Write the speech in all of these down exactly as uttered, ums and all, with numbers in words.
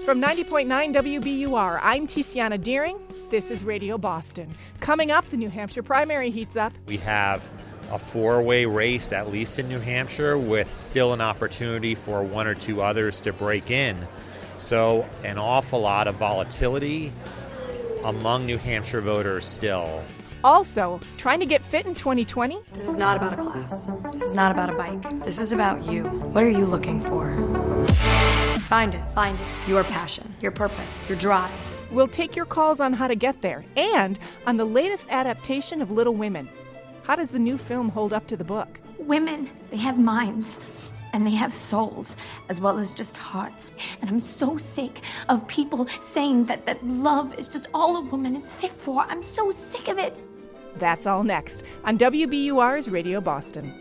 From ninety point nine W B U R, I'm Tiziana Deering. This is Radio Boston. Coming up, the New Hampshire primary heats up. We have a four-way race, at least in New Hampshire, with still an opportunity for one or two others to break in. So an awful lot of volatility among New Hampshire voters still. Also, trying to get fit in twenty twenty? This is not about a class. This is not about a bike. This is about you. What are you looking for? Find it. Find it. Your passion, your purpose, your drive. We'll take your calls on how to get there and on the latest adaptation of Little Women. How does the new film hold up to the book? Women, they have minds. And they have souls, as well as just hearts. And I'm so sick of people saying that, that love is just all a woman is fit for. I'm so sick of it. That's all next on W B U R's Radio Boston.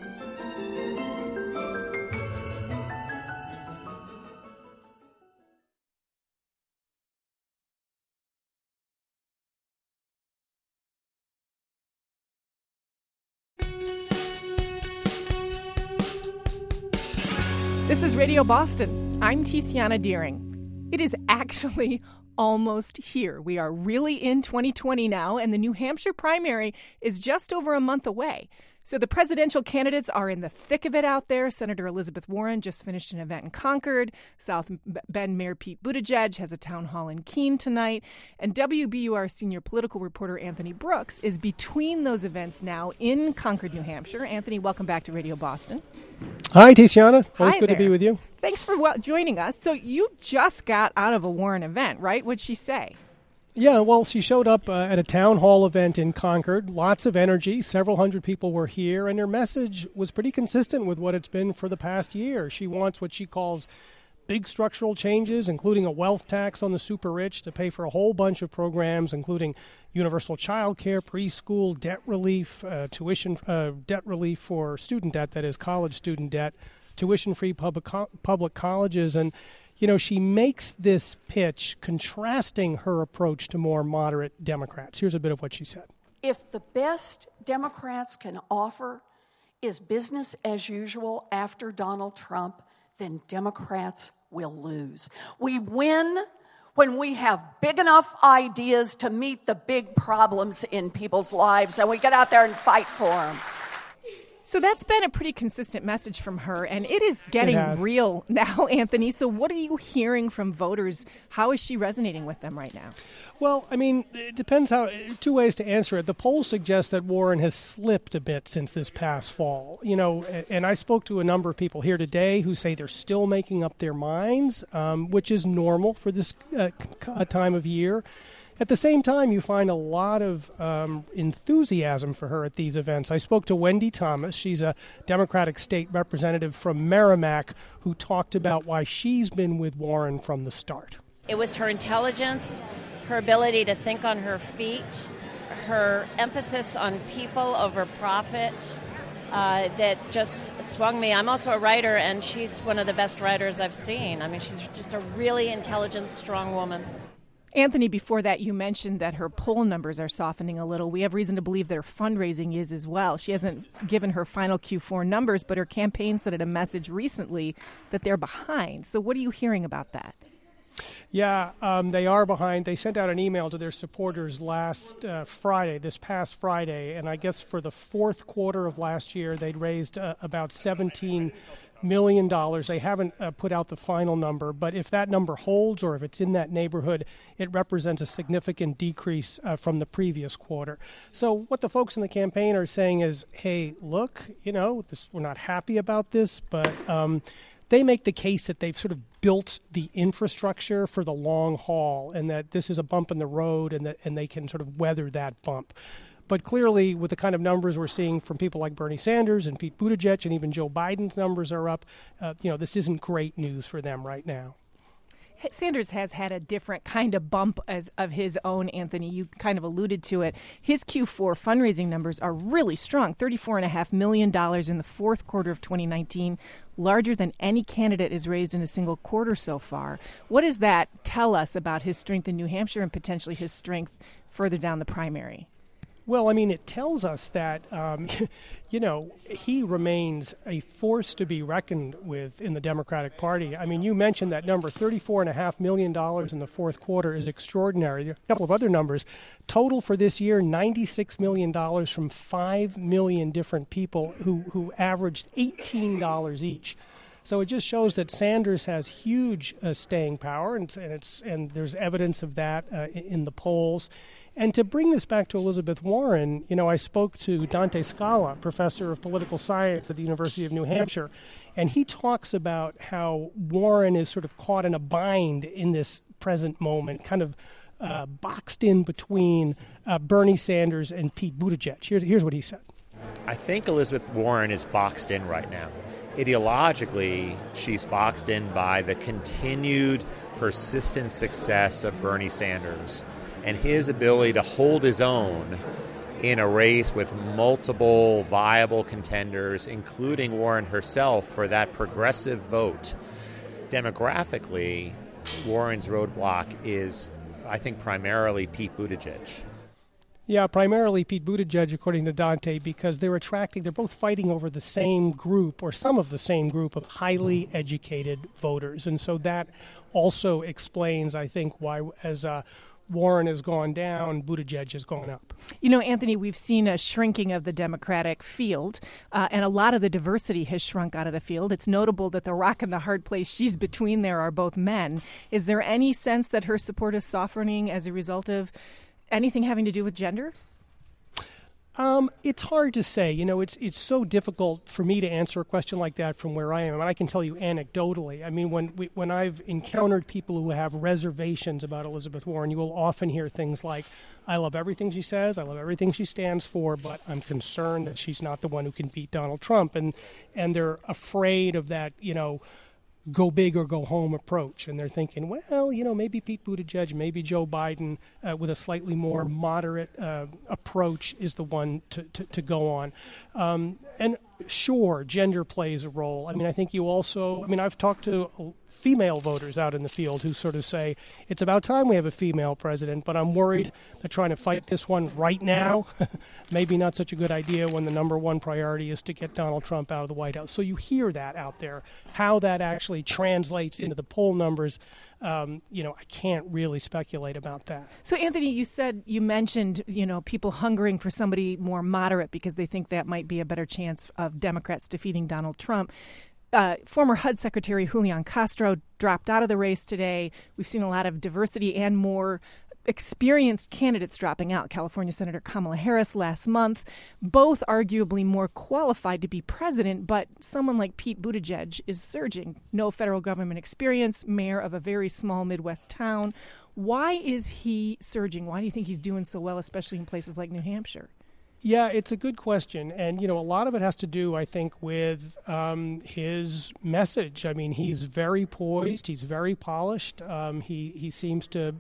This is Radio Boston. I'm Tiziana Deering. It is actually almost here. We are really in twenty twenty now, and the New Hampshire primary is just over a month away. So the presidential candidates are in the thick of it out there. Senator Elizabeth Warren just finished an event in Concord. South Bend Mayor Pete Buttigieg has a town hall in Keene tonight. And W B U R senior political reporter Anthony Brooks is between those events now in Concord, New Hampshire. Anthony, welcome back to Radio Boston. Hi, Tiziana. Always Hi good there. to be with you. Thanks for well, joining us. So you just got out of a Warren event, right? What'd she say? Yeah, well, she showed up uh, at a town hall event in Concord. Lots of energy. Several hundred people were here, and her message was pretty consistent with what it's been for the past year. She wants what she calls big structural changes, including a wealth tax on the super rich to pay for a whole bunch of programs, including universal child care, preschool, debt relief, uh, tuition, uh, debt relief for student debt, that is college student debt, tuition-free public co- public colleges, and you know, she makes this pitch contrasting her approach to more moderate Democrats. Here's a bit of what she said. If the best Democrats can offer is business as usual after Donald Trump, then Democrats will lose. We win when we have big enough ideas to meet the big problems in people's lives, and we get out there and fight for them. So that's been a pretty consistent message from her, and it is getting It real now, Anthony. So what are you hearing from voters? How is she resonating with them right now? Well, I mean, it depends how, two ways to answer it. The polls suggest that Warren has slipped a bit since this past fall. You know, and I spoke to a number of people here today who say they're still making up their minds, um, which is normal for this uh, time of year. At the same time, you find a lot of um, enthusiasm for her at these events. I spoke to Wendy Thomas. She's a Democratic state representative from Merrimack who talked about why she's been with Warren from the start. It was her intelligence, her ability to think on her feet, her emphasis on people over profit uh, that just swung me. I'm also a writer, and she's one of the best writers I've seen. I mean, she's just a really intelligent, strong woman. Anthony, before that, you mentioned that her poll numbers are softening a little. We have reason to believe that her fundraising is as well. She hasn't given her final Q four numbers, but her campaign sent out a message recently that they're behind. So what are you hearing about that? Yeah, um, they are behind. They sent out an email to their supporters last uh, Friday, this past Friday, and I guess for the fourth quarter of last year, they'd raised uh, about seventeen million dollars. They haven't uh, put out the final number, but if that number holds or if it's in that neighborhood, it represents a significant decrease uh, from the previous quarter. So what the folks in the campaign are saying is, hey, look, you know, this, we're not happy about this, but um, they make the case that they've sort of built the infrastructure for the long haul and that this is a bump in the road and that and they can sort of weather that bump. But clearly, with the kind of numbers we're seeing from people like Bernie Sanders and Pete Buttigieg, and even Joe Biden's numbers are up, uh, you know, this isn't great news for them right now. Sanders has had a different kind of bump as of his own, Anthony. You kind of alluded to it. His Q four fundraising numbers are really strong, thirty-four point five million dollars in the fourth quarter of twenty nineteen, larger than any candidate has raised in a single quarter so far. What does that tell us about his strength in New Hampshire and potentially his strength further down the primary? Well, I mean, it tells us that, um, you know, he remains a force to be reckoned with in the Democratic Party. I mean, you mentioned that number, thirty-four point five million dollars in the fourth quarter is extraordinary. There are a couple of other numbers. Total for this year, ninety-six million dollars from five million different people who, who averaged eighteen dollars each. So it just shows that Sanders has huge uh, staying power, and, and, it's, and there's evidence of that uh, in the polls. And to bring this back to Elizabeth Warren, you know, I spoke to Dante Scala, professor of political science at the University of New Hampshire, and he talks about how Warren is sort of caught in a bind in this present moment, kind of uh, boxed in between uh, Bernie Sanders and Pete Buttigieg. Here's, here's what he said. I think Elizabeth Warren is boxed in right now. Ideologically, she's boxed in by the continued persistent success of Bernie Sanders and his ability to hold his own in a race with multiple viable contenders, including Warren herself, for that progressive vote. Demographically, Warren's roadblock is, I think, primarily Pete Buttigieg. Yeah, primarily Pete Buttigieg, according to Dante, because they're attracting, they're both fighting over the same group, or some of the same group of highly educated voters. And so that also explains, I think, why, as uh, Warren has gone down, Buttigieg has gone up. You know, Anthony, we've seen a shrinking of the Democratic field, uh, and a lot of the diversity has shrunk out of the field. It's notable that the rock and the hard place she's between there are both men. Is there any sense that her support is softening as a result of anything having to do with gender? Um, it's hard to say. You know, it's it's so difficult for me to answer a question like that from where I am. And I can tell you anecdotally. I mean, when we, when I've encountered people who have reservations about Elizabeth Warren, you will often hear things like, I love everything she says, I love everything she stands for, but I'm concerned that she's not the one who can beat Donald Trump. And and they're afraid of that, you know, go big or go home approach. And they're thinking, well, you know, maybe Pete Buttigieg, maybe Joe Biden uh, with a slightly more moderate uh, approach is the one to, to, to go on. Um, and sure, gender plays a role. I mean, I think you also, I mean, I've talked to female voters out in the field who sort of say, it's about time we have a female president, but I'm worried that trying to fight this one right now, maybe not such a good idea when the number one priority is to get Donald Trump out of the White House. So you hear that out there. How that actually translates into the poll numbers, um, you know, I can't really speculate about that. So, Anthony, you said, you mentioned, you know, people hungering for somebody more moderate because they think that might be a better chance of Democrats defeating Donald Trump. Uh, former H U D Secretary Julian Castro dropped out of the race today. We've seen a lot of diversity and more experienced candidates dropping out. California Senator Kamala Harris last month, both arguably more qualified to be president, but someone like Pete Buttigieg is surging. No federal government experience, mayor of a very small Midwest town. Why is he surging? Why do you think he's doing so well, especially in places like New Hampshire? Yeah, it's a good question. And, you know, a lot of it has to do, I think, with um, his message. I mean, he's very poised. He's very polished. Um, he, he seems to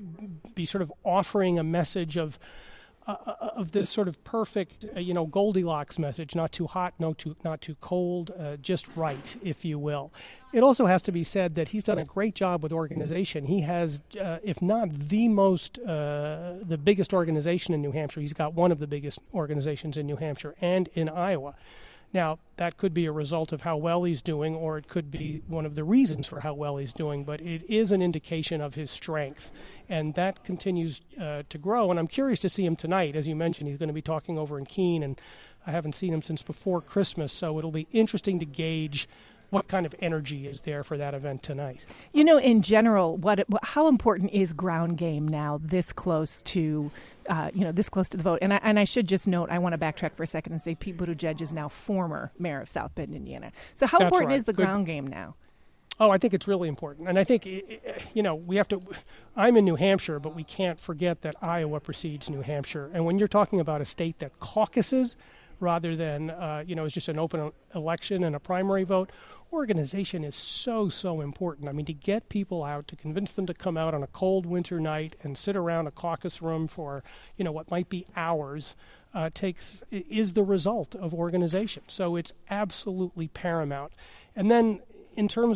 be sort of offering a message of uh, of this sort of perfect, uh, you know, Goldilocks message, not too hot, no too, not too cold, uh, just right, if you will. It also has to be said that he's done a great job with organization. He has, uh, if not the most, uh, the biggest organization in New Hampshire. He's got one of the biggest organizations in New Hampshire and in Iowa. Now, that could be a result of how well he's doing, or it could be one of the reasons for how well he's doing, but it is an indication of his strength, and that continues uh, to grow. And I'm curious to see him tonight. As you mentioned, he's going to be talking over in Keene, and I haven't seen him since before Christmas, so it'll be interesting to gauge what kind of energy is there for that event tonight. You know, in general, what how important is ground game now this close to, uh, you know, this close to the vote? And I, and I should just note, I want to backtrack for a second and say Pete Buttigieg is now former mayor of South Bend, Indiana. So how That's important right. is the Good. ground game now? Oh, I think it's really important. And I think, you know, we have to, I'm in New Hampshire, but we can't forget that Iowa precedes New Hampshire. And when you're talking about a state that caucuses rather than, uh, you know, it's just an open election and a primary vote, organization is so, so important. I mean, to get people out, to convince them to come out on a cold winter night and sit around a caucus room for, you know, what might be hours, uh, takes is the result of organization. So it's absolutely paramount. And then in terms of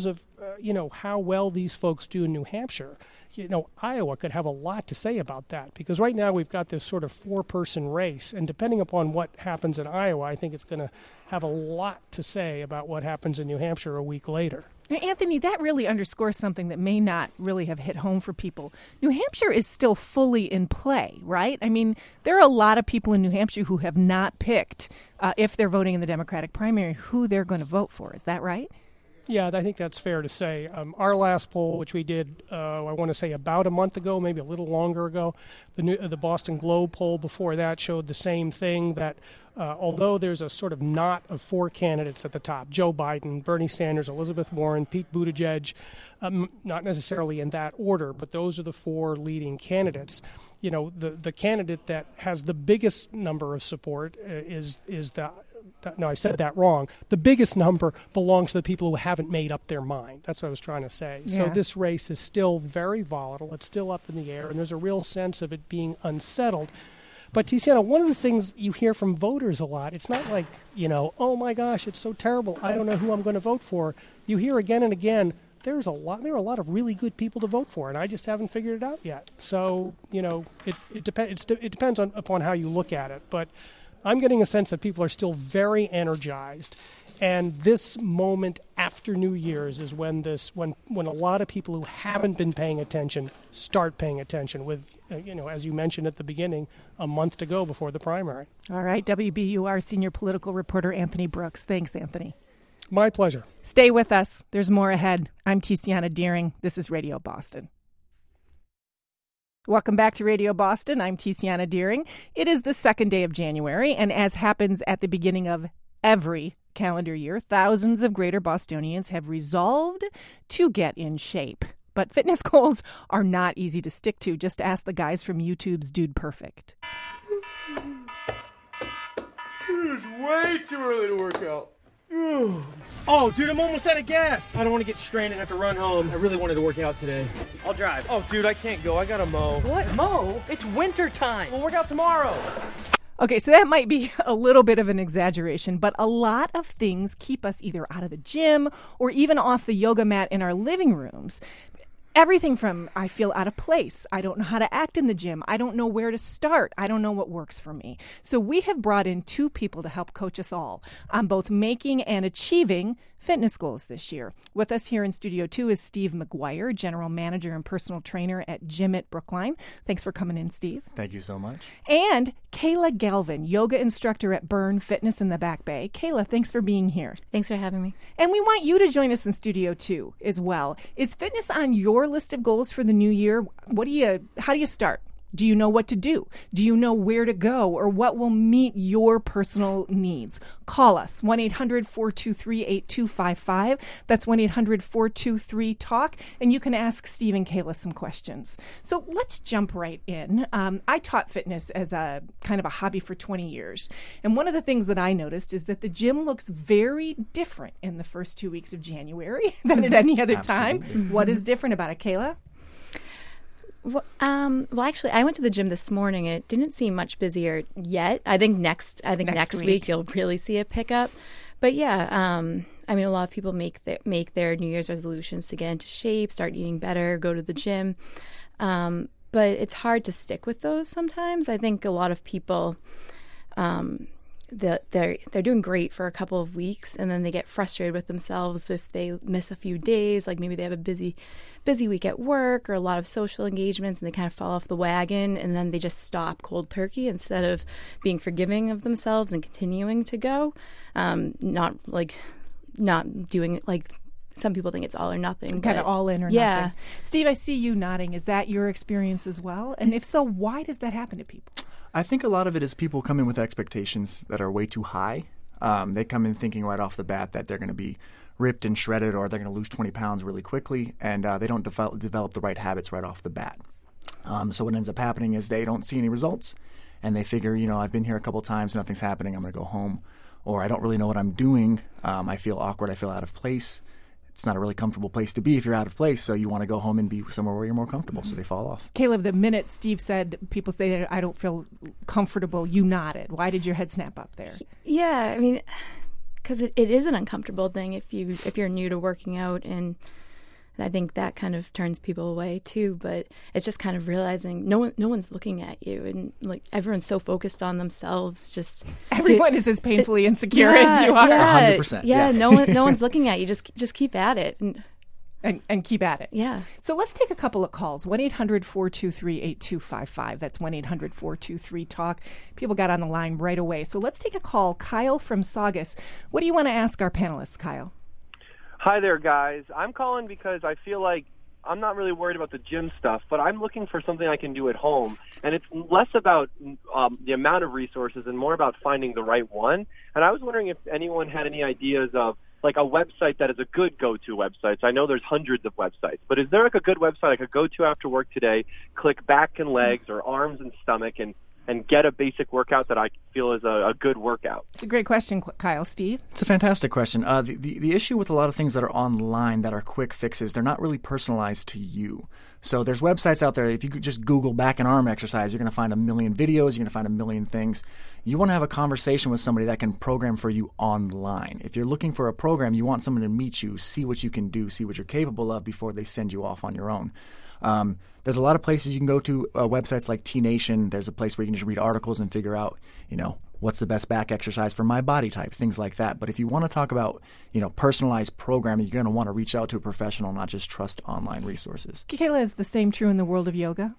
uh, you know, how well these folks do in New Hampshire, you know, Iowa could have a lot to say about that, because right now we've got this sort of four-person race, and depending upon what happens in Iowa, I think it's going to have a lot to say about what happens in New Hampshire a week later. Now, Anthony, that really underscores something that may not really have hit home for people. New Hampshire is still fully in play, right? I mean, there are a lot of people in New Hampshire who have not picked, uh, if they're voting in the Democratic primary, who they're going to vote for. Is that right? Yeah, I think that's fair to say. Um, our last poll, which we did, uh, I want to say about a month ago, maybe a little longer ago, the new, uh, the Boston Globe poll before that showed the same thing, that uh, although there's a sort of knot of four candidates at the top, Joe Biden, Bernie Sanders, Elizabeth Warren, Pete Buttigieg, um, not necessarily in that order, but those are the four leading candidates. You know, the, the candidate that has the biggest number of support uh, is is the No, I said that wrong. The biggest number belongs to the people who haven't made up their mind. That's what I was trying to say. Yeah. So this race is still very volatile. It's still up in the air, and there's a real sense of it being unsettled. But, Tiziana, one of the things you hear from voters a lot, it's not like, you know, oh, my gosh, it's so terrible, I don't know who I'm going to vote for. You hear again and again, there's a lot. There are a lot of really good people to vote for, and I just haven't figured it out yet. So, you know, it it, dep- it's de- it depends on upon how you look at it. But I'm getting a sense that people are still very energized, and this moment after New Year's is when this when when a lot of people who haven't been paying attention start paying attention. With uh, you know, as you mentioned at the beginning, a month to go before the primary. All right, W B U R senior political reporter Anthony Brooks. Thanks, Anthony. My pleasure. Stay with us. There's more ahead. I'm Tiziana Deering. This is Radio Boston. Welcome back to Radio Boston. I'm Tiziana Deering. It is the second day of January, and as happens at the beginning of every calendar year, thousands of Greater Bostonians have resolved to get in shape. But fitness goals are not easy to stick to. Just ask the guys from YouTube's Dude Perfect. It's way too early to work out. Oh, dude, I'm almost out of gas. I don't want to get stranded and have to run home. I really wanted to work out today. I'll drive. Oh, dude, I can't go. I gotta mow. What? Mow? It's winter time. We'll work out tomorrow. Okay, so that might be a little bit of an exaggeration, but a lot of things keep us either out of the gym or even off the yoga mat in our living rooms. Everything from I feel out of place, I don't know how to act in the gym, I don't know where to start, I don't know what works for me. So we have brought in two people to help coach us all on both making and achieving fitness goals this year. With us here in Studio two is Steve McGuire, General Manager and Personal Trainer at Gym at Brookline. Thanks for coming in, Steve. Thank you so much. And Kayla Galvin, Yoga Instructor at Burn Fitness in the Back Bay. Kayla, thanks for being here. Thanks for having me. And we want you to join us in Studio two as well. Is fitness on your list of goals for the new year? What do you? How do you start? Do you know what to do? Do you know where to go or what will meet your personal needs? Call us, one eight hundred four two three eight two five five. That's one eight hundred four two three talk, and you can ask Steve and Kayla some questions. So let's jump right in. Um, I taught fitness as a kind of a hobby for twenty years, and one of the things that I noticed is that the gym looks very different in the first two weeks of January than at any other time. What is different about it, Kayla? Well, um, well, actually, I went to the gym this morning. It didn't seem much busier yet. I think next, I think next, next week. week you'll really see a pickup. But yeah, um, I mean, a lot of people make their, make their New Year's resolutions to get into shape, start eating better, go to the gym. Um, but it's hard to stick with those sometimes. I think a lot of people, um, the, they're they're doing great for a couple of weeks, and then they get frustrated with themselves if they miss a few days. Like maybe they have a busy busy week at work or a lot of social engagements, and they kind of fall off the wagon, and then they just stop cold turkey instead of being forgiving of themselves and continuing to go. Um, not like not doing it like some people think it's all or nothing. Kind of all in or yeah. nothing. Steve, I see you nodding. Is that your experience as well? And if so, why does that happen to people? I think a lot of it is people come in with expectations that are way too high. Um, they come in thinking right off the bat that they're going to be ripped and shredded, or they're going to lose twenty pounds really quickly, and uh, they don't develop, develop the right habits right off the bat. Um, so what ends up happening is they don't see any results, and they figure, you know, I've been here a couple times, nothing's happening, I'm going to go home. Or I don't really know what I'm doing. Um, I feel awkward, I feel out of place. It's not a really comfortable place to be if you're out of place, so you want to go home and be somewhere where you're more comfortable, so they fall off. Caleb, the minute Steve said people say that I don't feel comfortable, you nodded. Why did your head snap up there? Yeah, I mean, because it, it is an uncomfortable thing if, you, if you're new to working out, and I think that kind of turns people away too. But it's just kind of realizing no one, no one's looking at you, and like everyone's so focused on themselves. Just everyone it, is as painfully insecure yeah, as you are. Yeah, one hundred percent. Yeah, Yeah. no one, no one's looking at you. Just, just keep at it. And, And, and keep at it. Yeah. So let's take a couple of calls. one eight hundred four two three eight two five five. That's one eight hundred four two three talk. People got on the line right away. So let's take a call. Kyle from Saugus. What do you want to ask our panelists, Kyle? Hi there, guys. I'm calling because I feel like I'm not really worried about the gym stuff, but I'm looking for something I can do at home. And it's less about um, the amount of resources and more about finding the right one. And I was wondering if anyone had any ideas of like a website that is a good go-to website. So I know there's hundreds of websites, but is there like a good website I could go to after work today, click back and legs or arms and stomach and, and get a basic workout that I feel is a, a good workout? It's a great question, Kyle. Steve? It's a fantastic question. Uh, the, the, the issue with a lot of things that are online that are quick fixes, they're not really personalized to you. So there's websites out there, if you could just Google back and arm exercise, you're going to find a million videos, you're going to find a million things. You want to have a conversation with somebody that can program for you online. If you're looking for a program, you want someone to meet you, see what you can do, see what you're capable of before they send you off on your own. Um, there's a lot of places you can go to, uh, websites like T Nation. There's a place where you can just read articles and figure out, you know, what's the best back exercise for my body type, things like that. But if you want to talk about, you know, personalized programming, you're going to want to reach out to a professional, not just trust online resources. Kayla, is the same true in the world of yoga?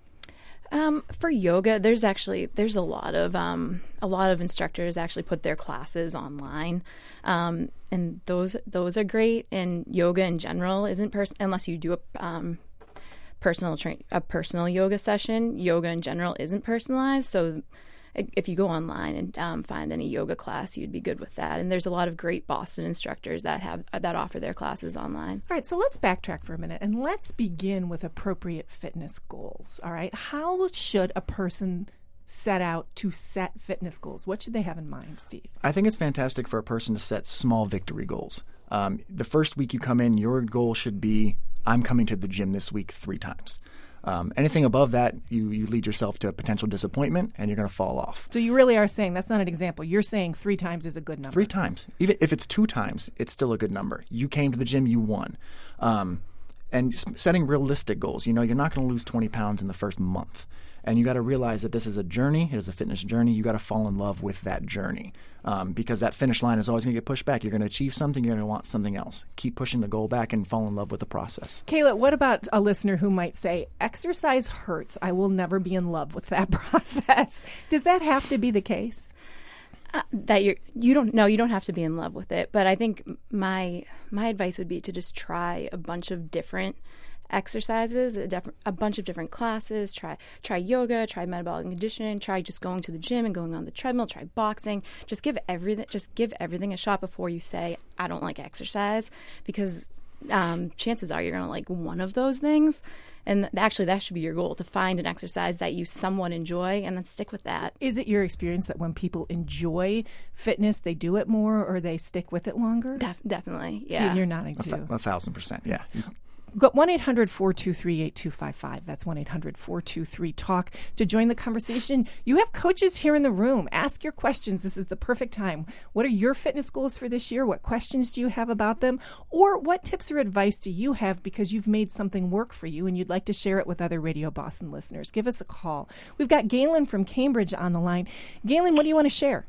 Um, for yoga, there's actually there's a lot of um, a lot of instructors actually put their classes online, um, and those those are great. And yoga in general isn't pers- unless you do a um, personal train a personal yoga session. Yoga in general isn't personalized, so if you go online and um, find any yoga class, you'd be good with that. And there's a lot of great Boston instructors that have that offer their classes online. All right, so let's backtrack for a minute and let's begin with appropriate fitness goals. All right, how should a person set out to set fitness goals? What should they have in mind, Steve? I think it's fantastic for a person to set small victory goals. Um, the first week you come in, your goal should be, I'm coming to the gym this week three times. Um, anything above that, you, you lead yourself to a potential disappointment, and you're going to fall off. So you really are saying, that's not an example, you're saying three times is a good number. Three times. Even if it's two times, it's still a good number. You came to the gym, you won. Um, and setting realistic goals. You know, you're not going to lose twenty pounds in the first month. And you got to realize that this is a journey. It is a fitness journey. You got to fall in love with that journey, um, because that finish line is always going to get pushed back. You're going to achieve something. You're going to want something else. Keep pushing the goal back and fall in love with the process. Kayla, what about a listener who might say, exercise hurts. I will never be in love with that process. Does that have to be the case? Uh, that you're you don't no you don't have to be in love with it, but I think my my advice would be to just try a bunch of different exercises, a, def- a bunch of different classes. Try try yoga, try metabolic conditioning, try just going to the gym and going on the treadmill, try boxing. Just give everything just give everything a shot before you say I don't like exercise, because um, chances are you're going to like one of those things. And actually, that should be your goal, to find an exercise that you somewhat enjoy and then stick with that. Is it your experience that when people enjoy fitness, they do it more or they stick with it longer? Def- definitely, yeah. Steve, you're nodding too. A, th- a thousand percent, yeah. Go one eight hundred four two three eight two five five. That's one eight hundred four two three talk to join the conversation. You have coaches here in the room. Ask your questions. This is the perfect time. What are your fitness goals for this year? What questions do you have about them? Or what tips or advice do you have because you've made something work for you and you'd like to share it with other Radio Boston listeners? Give us a call. We've got Galen from Cambridge on the line. Galen, what do you want to share?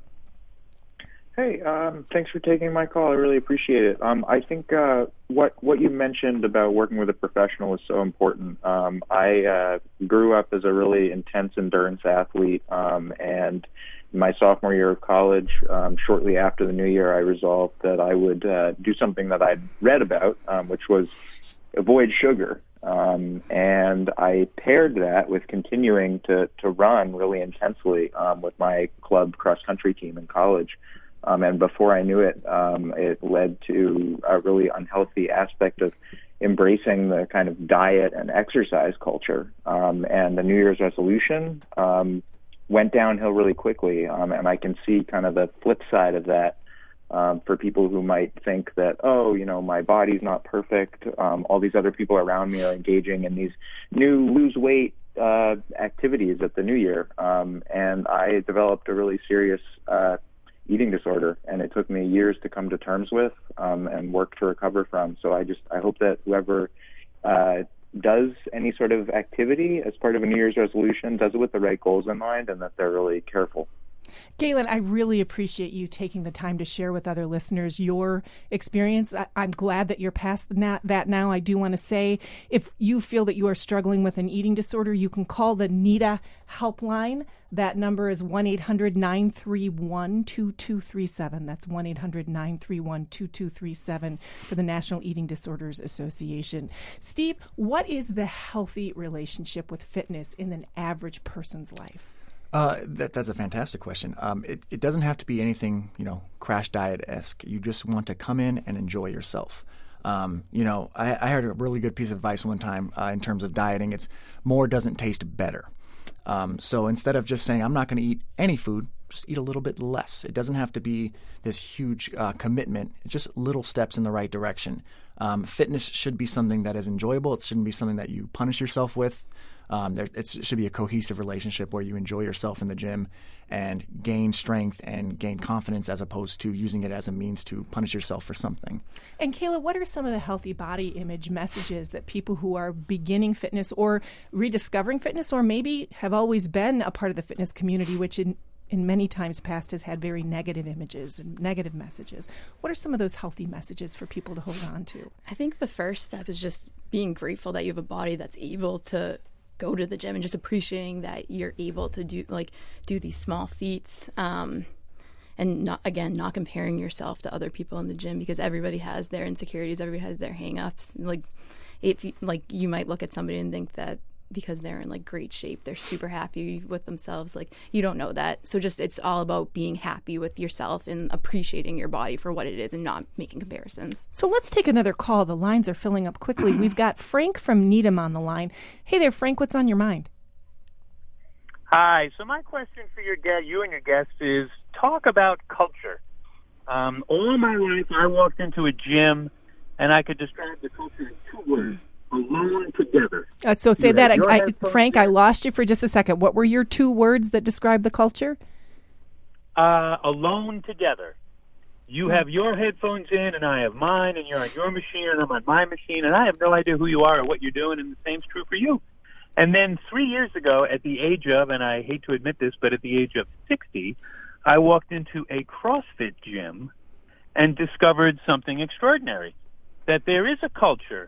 Hey, um, thanks for taking my call. I really appreciate it. Um, I think uh, what what you mentioned about working with a professional is so important. Um, I uh, grew up as a really intense endurance athlete, um, and my sophomore year of college, um, shortly after the new year, I resolved that I would uh, do something that I'd read about, um, which was avoid sugar. Um, and I paired that with continuing to, to run really intensely um, with my club cross-country team in college. Um, and before I knew it, um, it led to a really unhealthy aspect of embracing the kind of diet and exercise culture. Um, and the New Year's resolution um, went downhill really quickly. Um, and I can see kind of the flip side of that um, for people who might think that, oh, you know, my body's not perfect. Um, all these other people around me are engaging in these new lose weight uh, activities at the New Year. Um, and I developed a really serious uh eating disorder, and it took me years to come to terms with um, and work to recover from. So I just I hope that whoever uh, does any sort of activity as part of a New Year's resolution, does it with the right goals in mind, and that they're really careful. Galen, I really appreciate you taking the time to share with other listeners your experience. I, I'm glad that you're past na- that now. I do want to say, if you feel that you are struggling with an eating disorder, you can call the NEDA helpline. That number is one eight hundred nine three one two two three seven. That's one eight hundred nine three one two two three seven for the National Eating Disorders Association. Steve, what is the healthy relationship with fitness in an average person's life? Uh, that, that's a fantastic question. Um, it, it doesn't have to be anything, you know, crash diet-esque. You just want to come in and enjoy yourself. Um, you know, I, I heard a really good piece of advice one time uh, in terms of dieting. It's more doesn't taste better. Um, so instead of just saying, I'm not going to eat any food, just eat a little bit less. It doesn't have to be this huge uh, commitment. It's just little steps in the right direction. Um, fitness should be something that is enjoyable. It shouldn't be something that you punish yourself with. Um, there, it should be a cohesive relationship where you enjoy yourself in the gym and gain strength and gain confidence, as opposed to using it as a means to punish yourself for something. And Kayla, what are some of the healthy body image messages that people who are beginning fitness or rediscovering fitness, or maybe have always been a part of the fitness community, which in in many times past has had very negative images and negative messages. What are some of those healthy messages for people to hold on to? I think the first step is just being grateful that you have a body that's able to go to the gym, and just appreciating that you're able to do like do these small feats, um, and not, again, not comparing yourself to other people in the gym, because everybody has their insecurities, everybody has their hang-ups. Like if you, like you might look at somebody and think that because they're in like great shape, they're super happy with themselves. Like you don't know that. So just it's all about being happy with yourself and appreciating your body for what it is and not making comparisons. So let's take another call. The lines are filling up quickly. We've got Frank from Needham on the line. Hey there, Frank. What's on your mind? Hi. So my question for your guest, you and your guest, is talk about culture. Um, all my life, I walked into a gym, and I could describe the culture in two words. Alone together. Uh, so say you that, I, I, Frank, I lost you for just a second. What were your two words that describe the culture? Uh, alone together. You have your headphones in, and I have mine, and you're on your machine, and I'm on my machine, and I have no idea who you are or what you're doing, and the same's true for you. And then three years ago, at the age of, and I hate to admit this, but at the age of sixty, I walked into a CrossFit gym and discovered something extraordinary, that there is a culture.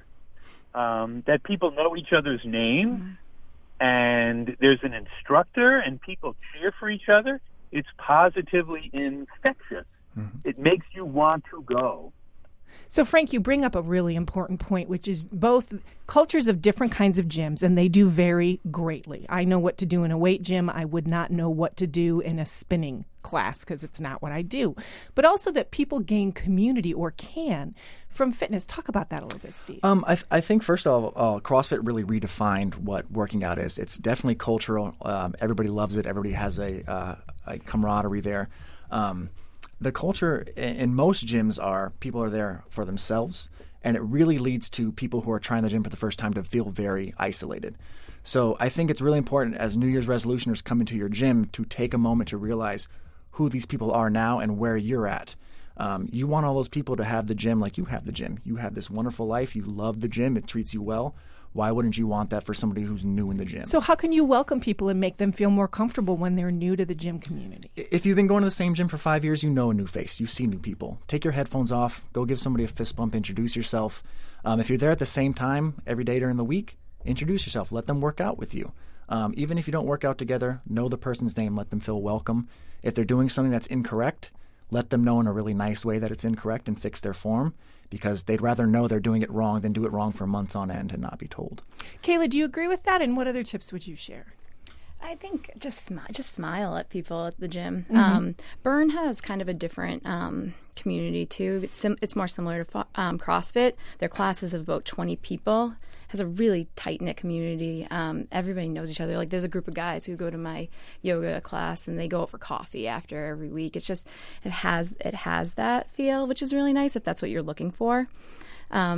Um, that people know each other's names, mm-hmm. and there's an instructor, and people cheer for each other. It's positively infectious. Mm-hmm. It makes you want to go. So, Frank, you bring up a really important point, which is both cultures of different kinds of gyms, and they do vary greatly. I know what to do in a weight gym. I would not know what to do in a spinning class because it's not what I do. But also that people gain community, or can, from fitness. Talk about that a little bit, Steve. Um, I, th- I think, first of all, uh, CrossFit really redefined what working out is. It's definitely cultural. Um, everybody loves it. Everybody has a, uh, a camaraderie there. Um, the culture in, in most gyms are people are there for themselves, and it really leads to people who are trying the gym for the first time to feel very isolated. So I think it's really important as New Year's resolutioners come into your gym to take a moment to realize who these people are now and where you're at. Um, you want all those people to have the gym like you have the gym. You have this wonderful life. You love the gym. It treats you well. Why wouldn't you want that for somebody who's new in the gym? So how can you welcome people and make them feel more comfortable when they're new to the gym community? If you've been going to the same gym for five years, you know a new face. You see new people. Take your headphones off. Go give somebody a fist bump. Introduce yourself. Um, if you're there at the same time every day during the week, introduce yourself. Let them work out with you. Um, even if you don't work out together, know the person's name. Let them feel welcome. If they're doing something that's incorrect, let them know in a really nice way that it's incorrect and fix their form, because they'd rather know they're doing it wrong than do it wrong for months on end and not be told. Kayla, do you agree with that? And what other tips would you share? I think just smi- just smile at people at the gym. Mm-hmm. Um, Burn has kind of a different um, community too. It's sim- it's more similar to um, CrossFit. Their classes of about twenty people. Has a really tight knit community. Um, everybody knows each other. Like there's a group of guys who go to my yoga class and they go out for coffee after every week. It's just it has it has that feel, which is really nice if that's what you're looking for. Um,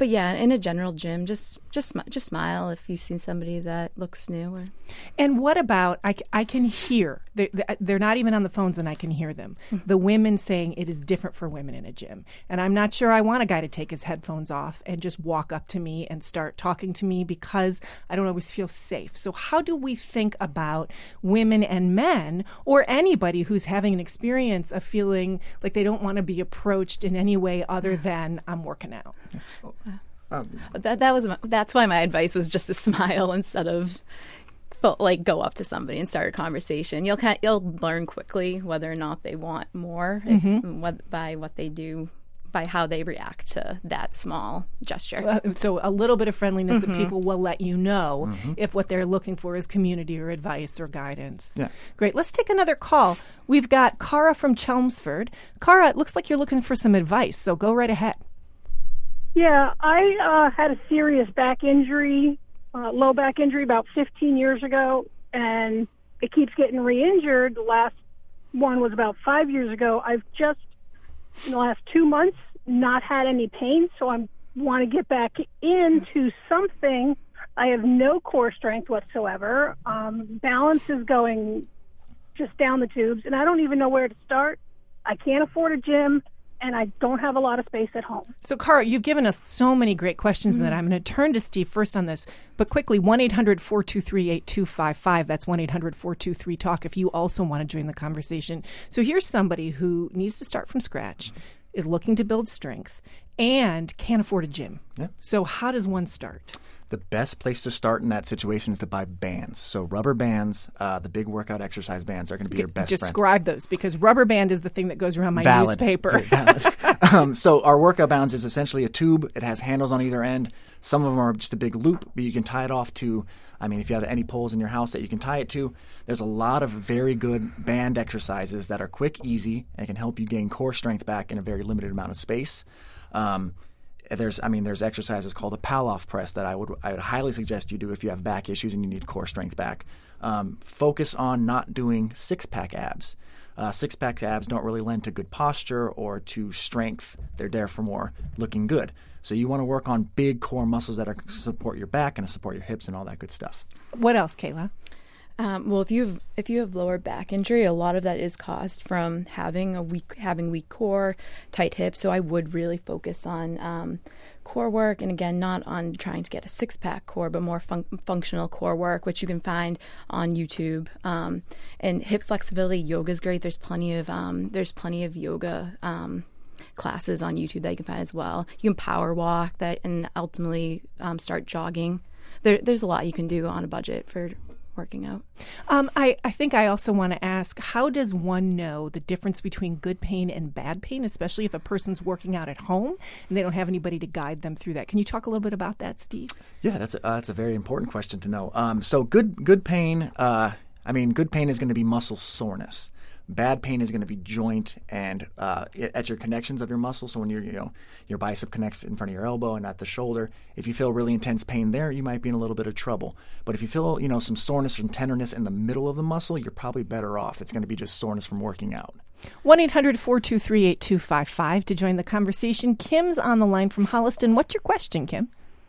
but yeah, in a general gym, just just smi- just smile if you see somebody that looks new. Or... And what about, I, I can hear, they're, they're not even on the phones and I can hear them, mm-hmm. the women saying it is different for women in a gym. And I'm not sure I want a guy to take his headphones off and just walk up to me and start talking to me because I don't always feel safe. So how do we think about women and men or anybody who's having an experience of feeling like they don't want to be approached in any way other than I'm working out? Um, that that was my, that's why my advice was just to smile instead of like go up to somebody and start a conversation. You'll you'll learn quickly whether or not they want more if, mm-hmm. what, by what they do, by how they react to that small gesture. Uh, so a little bit of friendliness mm-hmm. and people will let you know mm-hmm. if what they're looking for is community or advice or guidance. Yeah. Great. Let's take another call. We've got Cara from Chelmsford. Cara, it looks like you're looking for some advice, so go right ahead. Yeah, I uh, had a serious back injury, uh, low back injury about fifteen years ago, and it keeps getting re-injured. The last one was about five years ago. I've just, in the last two months, not had any pain, so I want to get back into something. I have no core strength whatsoever. Um, balance is going just down the tubes, and I don't even know where to start. I can't afford a gym, and I don't have a lot of space at home. So, Cara, you've given us so many great questions mm-hmm. that I'm going to turn to Steve first on this. But quickly, one eight hundred four two three eight two five five. That's one eight hundred four two three talk if you also want to join the conversation. So here's somebody who needs to start from scratch, is looking to build strength, and can't afford a gym. Yeah. So how does one start? The best place to start in that situation is to buy bands. So rubber bands, uh, the big workout exercise bands are going to be your best friend. Describe those, because rubber band is the thing that goes around my Valid. newspaper. Valid. um, so our workout bands is essentially a tube. It has handles on either end. Some of them are just a big loop, but you can tie it off to, I mean, if you have any poles in your house that you can tie it to. There's a lot of very good band exercises that are quick, easy, and can help you gain core strength back in a very limited amount of space. Um, There's, I mean, there's exercises called a Palloff press that I would, I would highly suggest you do if you have back issues and you need core strength back. Um, focus on not doing six-pack abs. Uh, six-pack abs don't really lend to good posture or to strength. They're there for more looking good. So you want to work on big core muscles that are support your back and support your hips and all that good stuff. What else, Kayla? Um, well, if you have if you have lower back injury, a lot of that is caused from having a weak having weak core, tight hips. So I would really focus on um, core work, and again, not on trying to get a six pack core, but more fun- functional core work, which you can find on YouTube. Um, and hip flexibility yoga is great. There's plenty of um, there's plenty of yoga um, classes on YouTube that you can find as well. You can power walk that, and ultimately um, start jogging. There, there's a lot you can do on a budget for working out. Um, I, I think I also want to ask, how does one know the difference between good pain and bad pain, especially if a person's working out at home and they don't have anybody to guide them through that? Can you talk a little bit about that, Steve? Yeah, that's a, uh, that's a very important question to know. Um, so good good pain, uh, I mean, good pain is going to be muscle soreness. Bad pain is going to be joint and uh, at your connections of your muscle. So when you're, you know, your bicep connects in front of your elbow and at the shoulder, if you feel really intense pain there, you might be in a little bit of trouble. But if you feel, you know, some soreness or tenderness in the middle of the muscle, you're probably better off. It's going to be just soreness from working out. one eight hundred four two three eight two five five to join the conversation. Kim's on the line from Holliston. What's your question, Kim?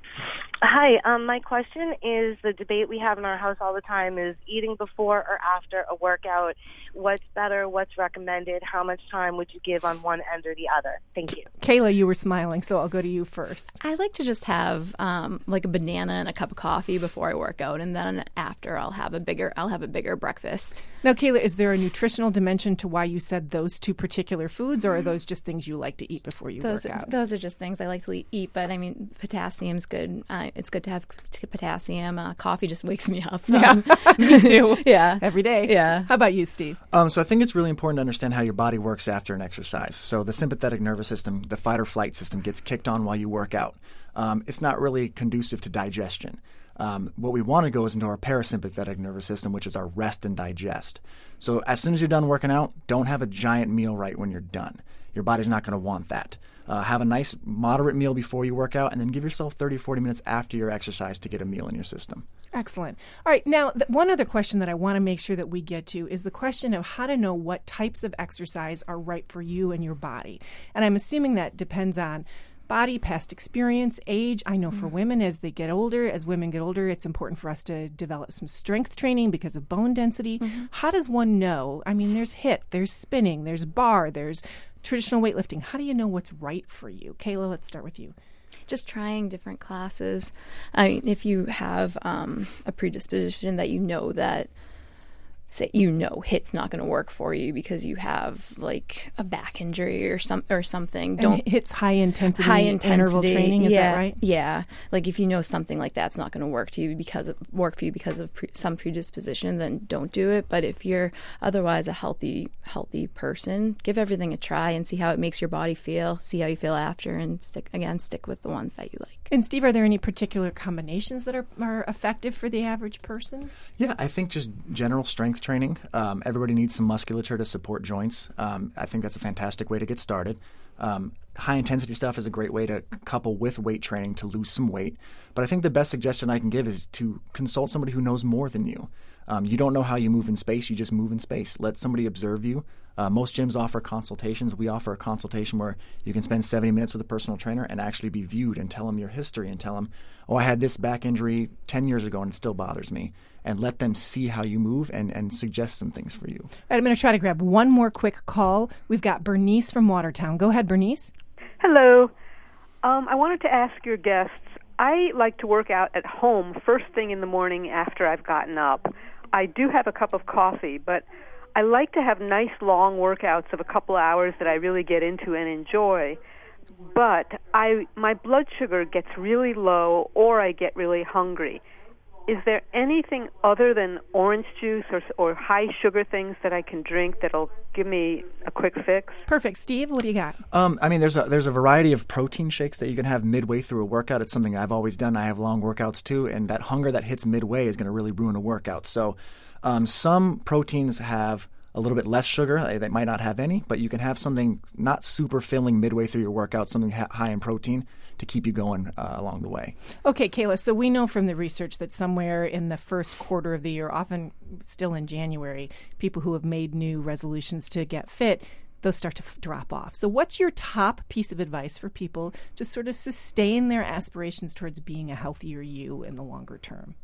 Hi, um, my question is the debate we have in our house all the time is eating before or after a workout. What's better? What's recommended? How much time would you give on one end or the other? Thank you. Kayla, you were smiling, so I'll go to you first. I like to just have um, like a banana and a cup of coffee before I work out, and then after I'll have a bigger I'll have a bigger breakfast. Now, Kayla, is there a nutritional dimension to why you said those two particular foods, or are those just things you like to eat before you those work are, out? Those are just things I like to eat, but I mean, potassium's good. Uh, it's good to have potassium. Uh, coffee just wakes me up. Yeah, um, me too. Yeah, every day. Yeah. How about you, Steve? Um, so I think it's really important to understand how your body works after an exercise. So the sympathetic nervous system, the fight or flight system, gets kicked on while you work out. Um, it's not really conducive to digestion. Um, what we want to go is into our parasympathetic nervous system, which is our rest and digest. So as soon as you're done working out, don't have a giant meal right when you're done. Your body's not going to want that. Uh, have a nice moderate meal before you work out, and then give yourself thirty, forty minutes after your exercise to get a meal in your system. Excellent. All right. Now, th- one other question that I want to make sure that we get to is the question of how to know what types of exercise are right for you and your body. And I'm assuming that depends on body, past experience, age. I know for women, as they get older, as women get older, it's important for us to develop some strength training because of bone density. Mm-hmm. How does one know? I mean, there's HIIT, there's spinning, there's bar, there's traditional weightlifting. How do you know what's right for you? Kayla, let's start with you. Just trying different classes. I mean, if you have um, a predisposition that you know that, say, you know, HIIT's not going to work for you because you have like a back injury or some or something. And Don't HIIT's high intensity, high intensity interval training. Is yeah, that right? Yeah. Like if you know something like that's not going to work to you because of, work for you because of pre- some predisposition, then don't do it. But if you're otherwise a healthy healthy person, give everything a try and see how it makes your body feel. See how you feel after, and stick again. Stick with the ones that you like. And Steve, are there any particular combinations that are, are effective for the average person? Yeah, I think just general strength training. Um, everybody needs some musculature to support joints. Um, I think that's a fantastic way to get started. Um, high intensity stuff is a great way to couple with weight training to lose some weight. But I think the best suggestion I can give is to consult somebody who knows more than you. Um, you don't know how you move in space. You just move in space. Let somebody observe you. Uh, most gyms offer consultations. We offer a consultation where you can spend seventy minutes with a personal trainer and actually be viewed and tell them your history and tell them, oh, I had this back injury ten years ago and it still bothers me. And let them see how you move and, and suggest some things for you. All right, I'm going to try to grab one more quick call. We've got Bernice from Watertown. Go ahead, Bernice. Hello. Um, I wanted to ask your guests, I like to work out at home first thing in the morning after I've gotten up. I do have a cup of coffee, but I like to have nice long workouts of a couple hours that I really get into and enjoy. But I my blood sugar gets really low or I get really hungry. Is there anything other than orange juice or, or high sugar things that I can drink that'll give me a quick fix? Perfect. Steve, what do you got? Um, I mean, there's a there's a variety of protein shakes that you can have midway through a workout. It's something I've always done. I have long workouts too, and that hunger that hits midway is going to really ruin a workout. So um, some proteins have a little bit less sugar. They, they might not have any, but you can have something not super filling midway through your workout, something ha- high in protein to keep you going uh, along the way. Okay, Kayla, so we know from the research that somewhere in the first quarter of the year, often still in January, people who have made new resolutions to get fit, those start to f- drop off. So what's your top piece of advice for people to sort of sustain their aspirations towards being a healthier you in the longer term?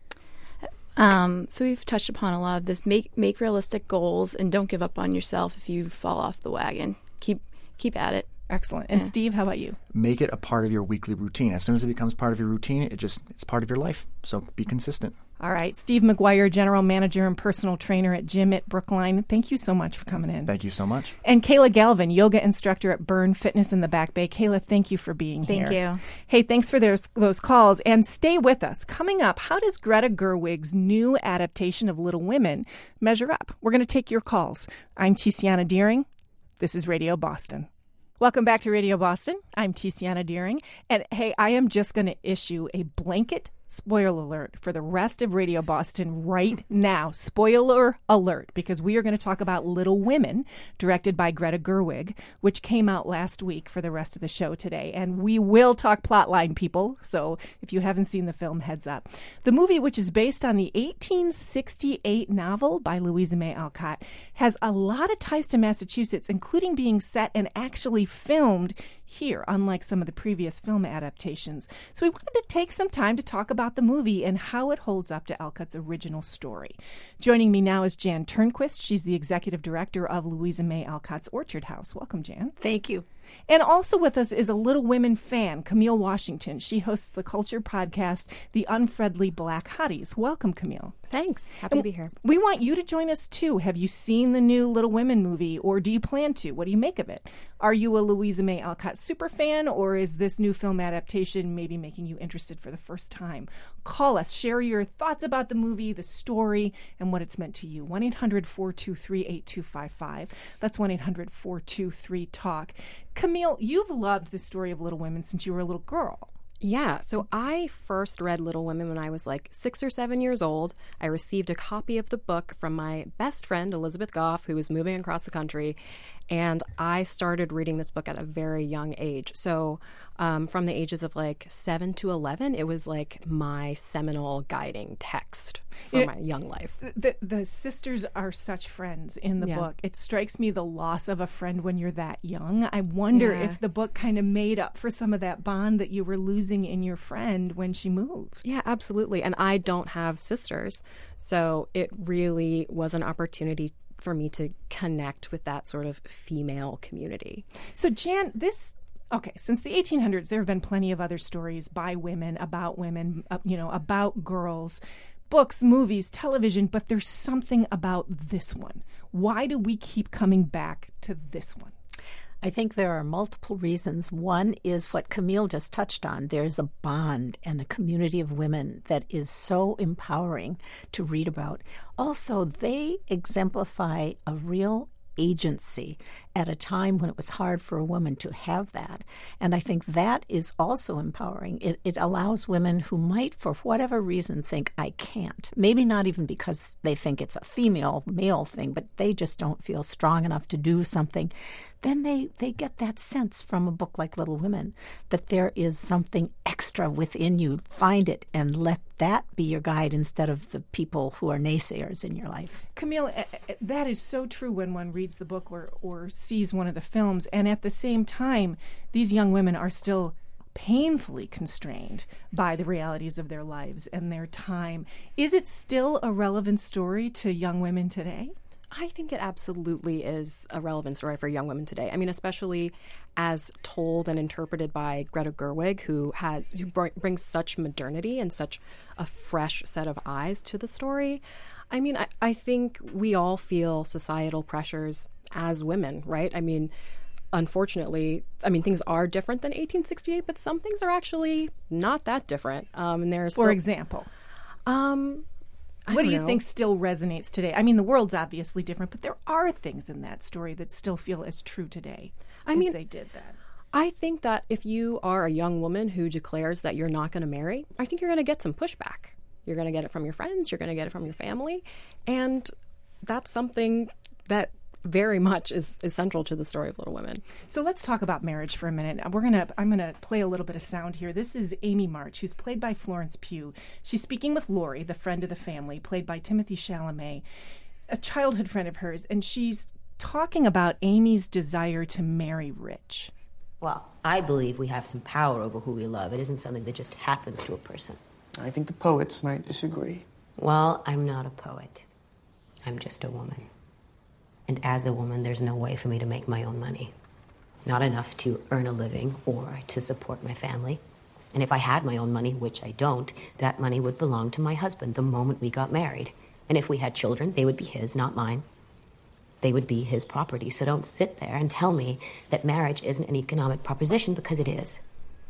Um, so we've touched upon a lot of this. Make make realistic goals and don't give up on yourself if you fall off the wagon. Keep keep at it. Excellent. And yeah. Steve, how about you? Make it a part of your weekly routine. As soon as it becomes part of your routine, it just it's part of your life. So be consistent. All right. Steve McGuire, General Manager and Personal Trainer at Gym at Brookline. Thank you so much for coming in. Thank you so much. And Kayla Galvin, Yoga Instructor at Burn Fitness in the Back Bay. Kayla, thank you for being thank here. Thank you. Hey, thanks for those, those calls. And stay with us. Coming up, how does Greta Gerwig's new adaptation of Little Women measure up? We're going to take your calls. I'm Tiziana Deering. This is Radio Boston. Welcome back to Radio Boston. I'm Tiziana Deering. And hey, I am just going to issue a blanket spoiler alert for the rest of Radio Boston right now. Spoiler alert, because we are going to talk about Little Women, directed by Greta Gerwig, which came out last week for the rest of the show today. And we will talk plotline, people. So if you haven't seen the film, heads up. The movie, which is based on the eighteen sixty-eight novel by Louisa May Alcott, has a lot of ties to Massachusetts, including being set and actually filmed here, unlike some of the previous film adaptations. So we wanted to take some time to talk about the movie and how it holds up to Alcott's original story. Joining me now is Jan Turnquist. She's the executive director of Louisa May Alcott's Orchard House. Welcome, Jan. Thank you. And also with us is a Little Women fan, Camille Washington. She hosts the culture podcast, The Unfriendly Black Hotties. Welcome, Camille. Thanks. Happy and to be here. We want you to join us, too. Have you seen the new Little Women movie, or do you plan to? What do you make of it? Are you a Louisa May Alcott super fan, or is this new film adaptation maybe making you interested for the first time? Call us. Share your thoughts about the movie, the story, and what it's meant to you. one eight hundred four two three eight two five five. That's one eight hundred four two three talk. Camille, you've loved the story of Little Women since you were a little girl. Yeah, so I first read Little Women when I was like six or seven years old. I received a copy of the book from my best friend, Elizabeth Goff, who was moving across the country. And I started reading this book at a very young age. So um, from the ages of like seven to eleven, it was like my seminal guiding text for You know, my young life. The, the sisters are such friends in the Yeah. book. It strikes me the loss of a friend when you're that young. I wonder Yeah. if the book kind of made up for some of that bond that you were losing in your friend when she moved. Yeah, absolutely. And I don't have sisters. So it really was an opportunity for me to connect with that sort of female community. So, Jan, this, okay, since the eighteen hundreds, there have been plenty of other stories by women, about women, uh, you know, about girls, books, movies, television, but there's something about this one. Why do we keep coming back to this one? I think there are multiple reasons. One is what Camille just touched on. There's a bond and a community of women that is so empowering to read about. Also, they exemplify a real agency at a time when it was hard for a woman to have that. And I think that is also empowering. It, it allows women who might, for whatever reason, think, I can't. Maybe not even because they think it's a female, male thing, but they just don't feel strong enough to do something. Then they, they get that sense from a book like Little Women that there is something extra within you. Find it and let that be your guide instead of the people who are naysayers in your life. Camille, that is so true when one reads the book or, or sees one of the films. And at the same time, these young women are still painfully constrained by the realities of their lives and their time. Is it still a relevant story to young women today? I think it absolutely is a relevant story for young women today. I mean, especially as told and interpreted by Greta Gerwig, who had who br- brings such modernity and such a fresh set of eyes to the story. I mean, I, I think we all feel societal pressures as women, right? I mean, unfortunately, I mean, things are different than eighteen sixty-eight, but some things are actually not that different. Um, and there's For still, example? Um, I what do don't you know. think still resonates today? I mean, the world's obviously different, but there are things in that story that still feel as true today I as mean, they did then. I think that if you are a young woman who declares that you're not going to marry, I think you're going to get some pushback. You're going to get it from your friends. You're going to get it from your family. And that's something that very much is, is central to the story of Little Women. So let's talk about marriage for a minute. We're gonna I'm gonna play a little bit of sound here. This is Amy March, who's played by Florence Pugh. She's speaking with Laurie, the friend of the family, played by Timothée Chalamet, a childhood friend of hers, and she's talking about Amy's desire to marry rich. Well, I believe we have some power over who we love. It isn't something that just happens to a person. I think the poets might disagree. Well, I'm not a poet. I'm just a woman. And as a woman, there's no way for me to make my own money. Not enough to earn a living or to support my family. And if I had my own money, which I don't, that money would belong to my husband the moment we got married. And if we had children, they would be his, not mine. They would be his property. So don't sit there and tell me that marriage isn't an economic proposition, because it is.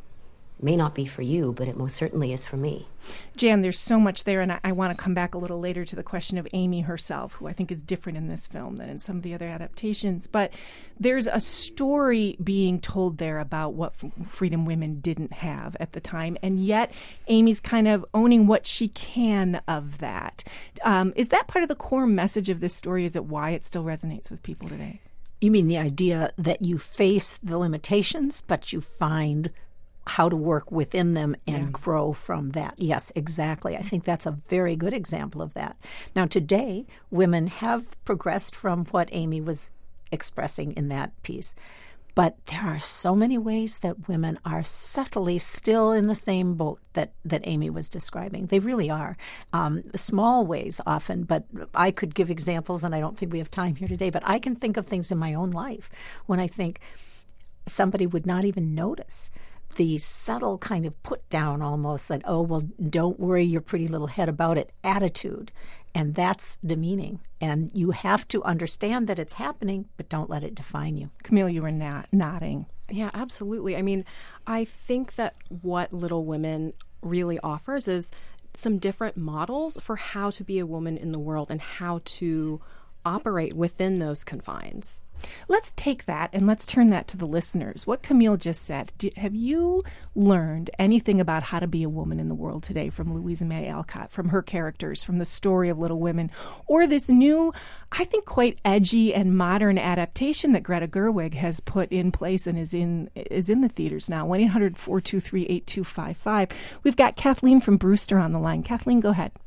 It may not be for you, but it most certainly is for me. Jan, there's so much there, and I, I want to come back a little later to the question of Amy herself, who I think is different in this film than in some of the other adaptations. But there's a story being told there about what f- freedom women didn't have at the time, and yet Amy's kind of owning what she can of that. Um, is that part of the core message of this story? Is it why it still resonates with people today? You mean the idea that you face the limitations, but you find how to work within them and yeah. grow from that. Yes, exactly. I think that's a very good example of that. Now, today, women have progressed from what Amy was expressing in that piece. But there are so many ways that women are subtly still in the same boat that, that Amy was describing. They really are. Um, small ways often, but I could give examples, and I don't think we have time here today, but I can think of things in my own life when I think somebody would not even notice the subtle kind of put down almost that, oh, well, don't worry your pretty little head about it attitude. And that's demeaning. And you have to understand that it's happening, but don't let it define you. Camille, you were not nodding. Yeah, absolutely. I mean, I think that what Little Women really offers is some different models for how to be a woman in the world and how to operate within those confines. Let's take that and let's turn that to the listeners. What Camille just said, do, have you learned anything about how to be a woman in the world today from Louisa May Alcott, from her characters, from the story of Little Women, or this new, I think, quite edgy and modern adaptation that Greta Gerwig has put in place and is in is in the theaters now? one eight hundred four two three eight two five five. We've got Kathleen from Brewster on the line. Kathleen, go ahead.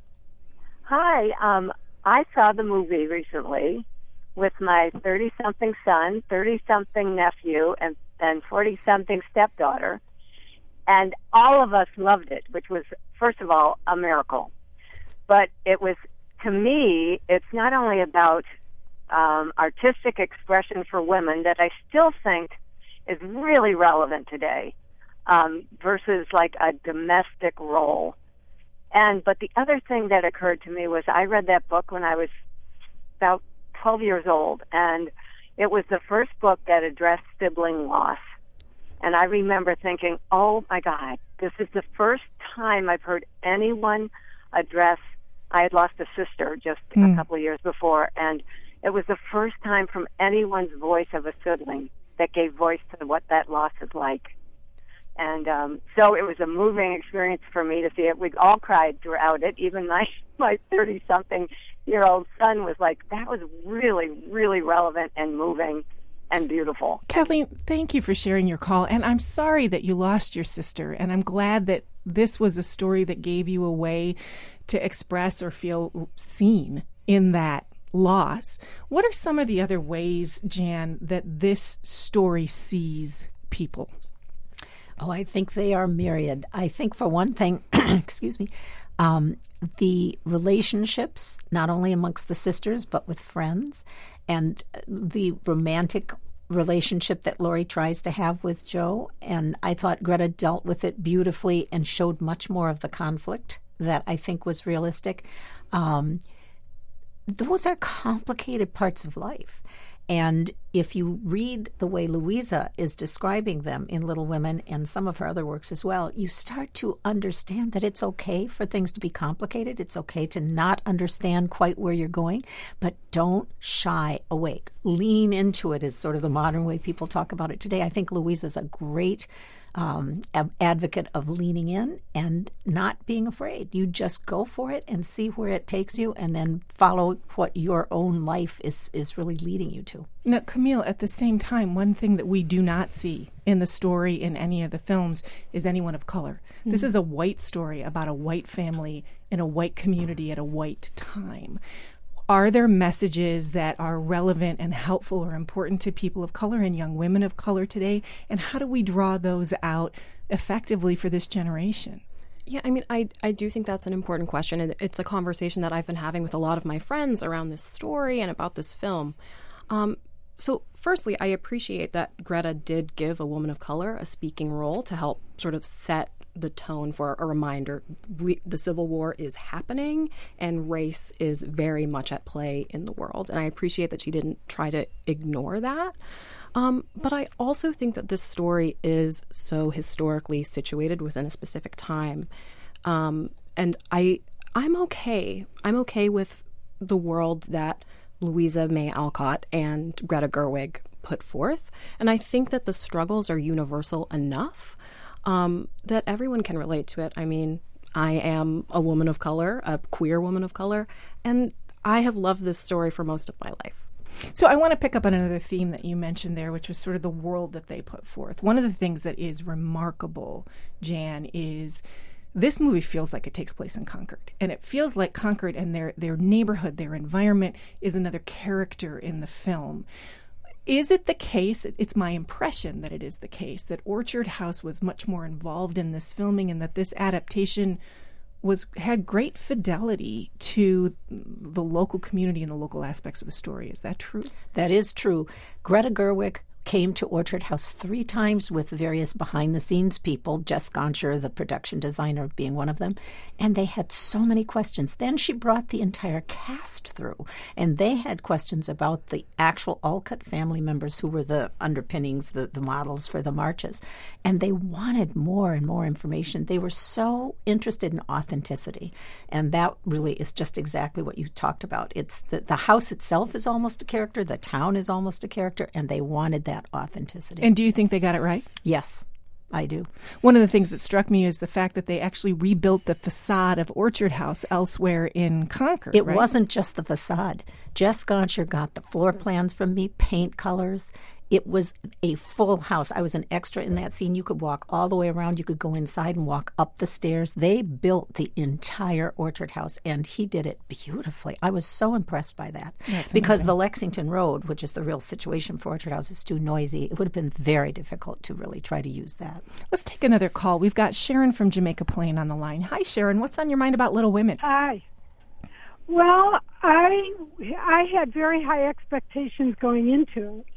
Hi. Um, I saw the movie recently with my thirty-something son, thirty-something nephew, and and forty-something stepdaughter. And all of us loved it, which was, first of all, a miracle. But it was, to me, it's not only about um, artistic expression for women that I still think is really relevant today um, versus like a domestic role. And but the other thing that occurred to me was I read that book when I was about twelve years old, and it was the first book that addressed sibling loss. And I remember thinking, oh my God, this is the first time I've heard anyone address, I had lost a sister just mm. a couple of years before, and it was the first time from anyone's voice of a sibling that gave voice to what that loss is like. And um, so it was a moving experience for me to see it. We all cried throughout it. Even my my thirty-something-year-old son was like, that was really, really relevant and moving and beautiful. Kathleen, thank you for sharing your call. And I'm sorry that you lost your sister. And I'm glad that this was a story that gave you a way to express or feel seen in that loss. What are some of the other ways, Jan, that this story sees people? Oh, I think they are myriad. I think, for one thing, excuse me, um, the relationships, not only amongst the sisters, but with friends, and the romantic relationship that Laurie tries to have with Joe. And I thought Greta dealt with it beautifully and showed much more of the conflict that I think was realistic. Um, those are complicated parts of life. And if you read the way Louisa is describing them in Little Women and some of her other works as well, you start to understand that it's okay for things to be complicated. It's okay to not understand quite where you're going, but don't shy away. Lean into it is sort of the modern way people talk about it today. I think Louisa's a great um, ab- advocate of leaning in and not being afraid. You just go for it and see where it takes you, and then follow what your own life is, is really leading you to. Now, Camille, at the same time, one thing that we do not see in the story in any of the films is anyone of color. Mm-hmm. This is a white story about a white family in a white community at a white time. Are there messages that are relevant and helpful or important to people of color and young women of color today? And how do we draw those out effectively for this generation? Yeah, I mean, I I do think that's an important question. And it's a conversation that I've been having with a lot of my friends around this story and about this film. Um, so firstly, I appreciate that Greta did give a woman of color a speaking role to help sort of set the tone for a reminder. We, the Civil War is happening and race is very much at play in the world. And I appreciate that she didn't try to ignore that. Um, but I also think that this story is so historically situated within a specific time. Um, and I, I'm okay. I'm okay with the world that Louisa May Alcott and Greta Gerwig put forth. And I think that the struggles are universal enough Um, that everyone can relate to it. I mean, I am a woman of color, a queer woman of color, and I have loved this story for most of my life. So I want to pick up on another theme that you mentioned there, which was sort of the world that they put forth. One of the things that is remarkable, Jan, is this movie feels like it takes place in Concord. And it feels like Concord and their, their neighborhood, their environment, is another character in the film. Is it the case, it's my impression that it is the case, that Orchard House was much more involved in this filming and that this adaptation was had great fidelity to the local community and the local aspects of the story? Is that true? That is true. Greta Gerwig came to Orchard House three times with various behind-the-scenes people, Jess Goncher, the production designer, being one of them, and they had so many questions. Then she brought the entire cast through, and they had questions about the actual Olcott family members who were the underpinnings, the, the models for the marches, and they wanted more and more information. They were so interested in authenticity, and that really is just exactly what you talked about. It's the, the house itself is almost a character, the town is almost a character, and they wanted that authenticity. And do you think they got it right? Yes, I do. One of the things that struck me is the fact that they actually rebuilt the facade of Orchard House elsewhere in Concord. It right? wasn't just the facade. Jess Goncher got the floor plans from me, paint colors. It was a full house. I was an extra in that scene. You could walk all the way around. You could go inside and walk up the stairs. They built the entire Orchard House, and he did it beautifully. I was so impressed by that. That's because amazing. the Lexington Road, which is the real situation for Orchard House, is too noisy. It would have been very difficult to really try to use that. Let's take another call. We've got Sharon from Jamaica Plain on the line. Hi, Sharon. What's on your mind about Little Women? Hi. Well, I I had very high expectations going into it.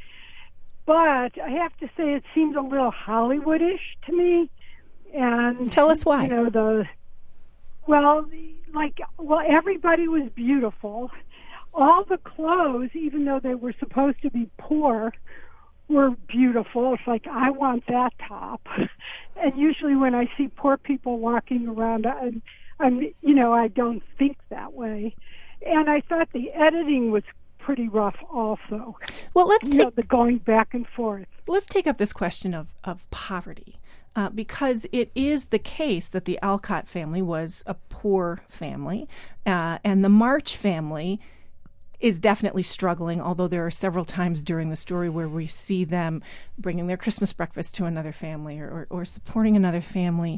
But I have to say, it seemed a little Hollywoodish to me. And tell us why. You know, the well, like, well, everybody was beautiful. All the clothes, even though they were supposed to be poor, were beautiful. It's like, I want that top. And usually, when I see poor people walking around, I'm, I'm, you know, I don't think that way. And I thought the editing was pretty rough also. Well, let's you take know, the going back and forth. Let's take up this question of, of poverty, uh, because it is the case that the Olcott family was a poor family, uh, and the March family is definitely struggling, although there are several times during the story where we see them bringing their Christmas breakfast to another family or, or, or supporting another family.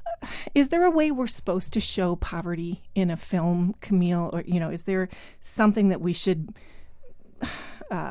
Is there a way we're supposed to show poverty in a film, Camille? Or, you know, is there something that we should... Uh,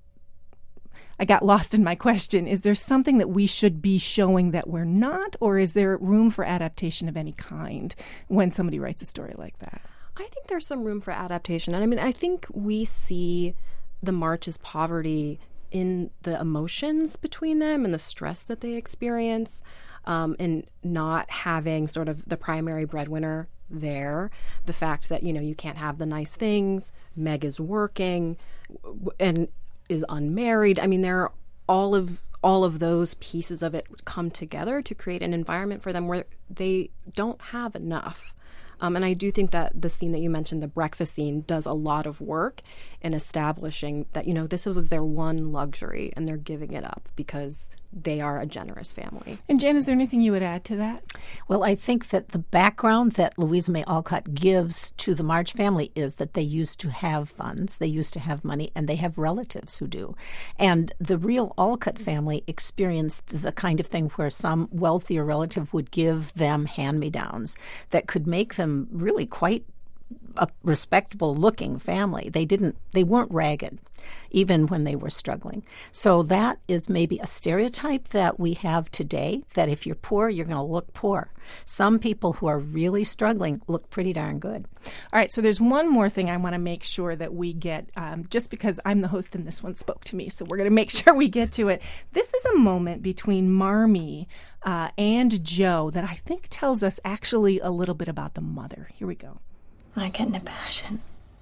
I got lost in my question. Is there something that we should be showing that we're not? Or is there room for adaptation of any kind when somebody writes a story like that? I think there's some room for adaptation. And I mean, I think we see the March's poverty in the emotions between them and the stress that they experience. Um, and not having sort of the primary breadwinner there, the fact that, you know, you can't have the nice things, Meg is working and is unmarried. I mean, there are all of all of those pieces of it come together to create an environment for them where they don't have enough. Um, and I do think that the scene that you mentioned, the breakfast scene, does a lot of work in establishing that, you know, this was their one luxury and they're giving it up because they are a generous family. And Jen, is there anything you would add to that? Well, I think that the background that Louisa May Alcott gives to the March family is that they used to have funds, they used to have money, and they have relatives who do. And the real Alcott family experienced the kind of thing where some wealthier relative would give them hand-me-downs that could make them really quite a respectable looking family. They didn't, they weren't ragged, even when they were struggling. So that is maybe a stereotype that we have today, that if you're poor, you're going to look poor. Some people who are really struggling look pretty darn good. All right, so there's one more thing I want to make sure that we get, um, just because I'm the host and this one spoke to me, so we're going to make sure we get to it. This is a moment between Marmee uh, and Joe that I think tells us actually a little bit about the mother. Here we go. When I get in a passion,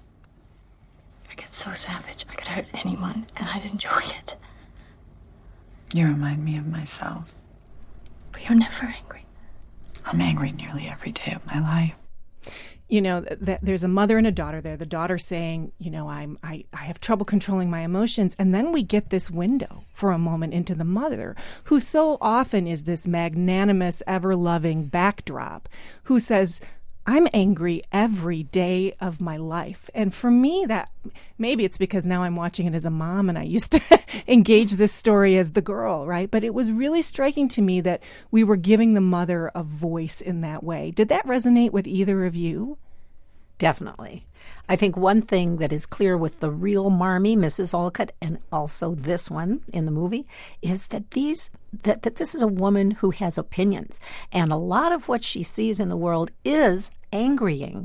I get so savage. I could hurt anyone, and I'd enjoy it. You remind me of myself. But you're never angry. I'm angry nearly every day of my life. You know, th- th- there's a mother and a daughter there. The daughter saying, you know, I'm, I, I have trouble controlling my emotions. And then we get this window for a moment into the mother, who so often is this magnanimous, ever-loving backdrop, who says, I'm angry every day of my life. And for me, that maybe it's because now I'm watching it as a mom and I used to engage this story as the girl, right? But it was really striking to me that we were giving the mother a voice in that way. Did that resonate with either of you? Definitely. I think one thing that is clear with the real Marmee, Missus Alcott, and also this one in the movie, is that these that, that this is a woman who has opinions. And a lot of what she sees in the world is angrying.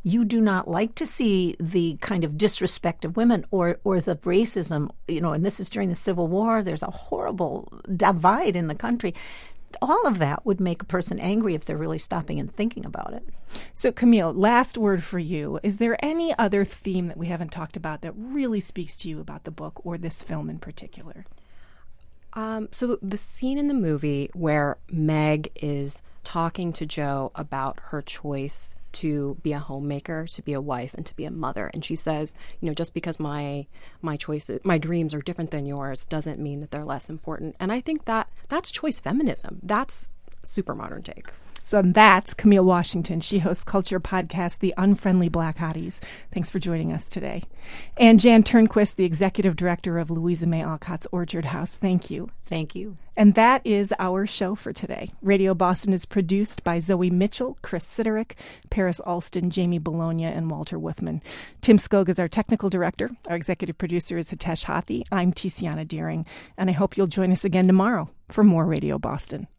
you do not like to see the kind of disrespect of women or, or the racism, you know, and this is during the Civil War. There's a horrible divide in the country. All of that would make a person angry if they're really stopping and thinking about it. So, Camille, last word for you. Is there any other theme that we haven't talked about that really speaks to you about the book or this film in particular? Um, so the scene in the movie where Meg is talking to Jo about her choice to be a homemaker, to be a wife, and to be a mother, and she says, you know, just because my my choices, my dreams are different than yours, doesn't mean that they're less important. And I think that that's choice feminism. That's super modern take. So that's Camille Washington. She hosts culture podcast, The Unfriendly Black Hotties. Thanks for joining us today. And Jan Turnquist, the executive director of Louisa May Alcott's Orchard House. Thank you. Thank you. And that is our show for today. Radio Boston is produced by Zoe Mitchell, Chris Siderick, Paris Alston, Jamie Bologna, and Walter Wuthman. Tim Skog is our technical director. Our executive producer is Hitesh Hathi. I'm Tiziana Deering, and I hope you'll join us again tomorrow for more Radio Boston.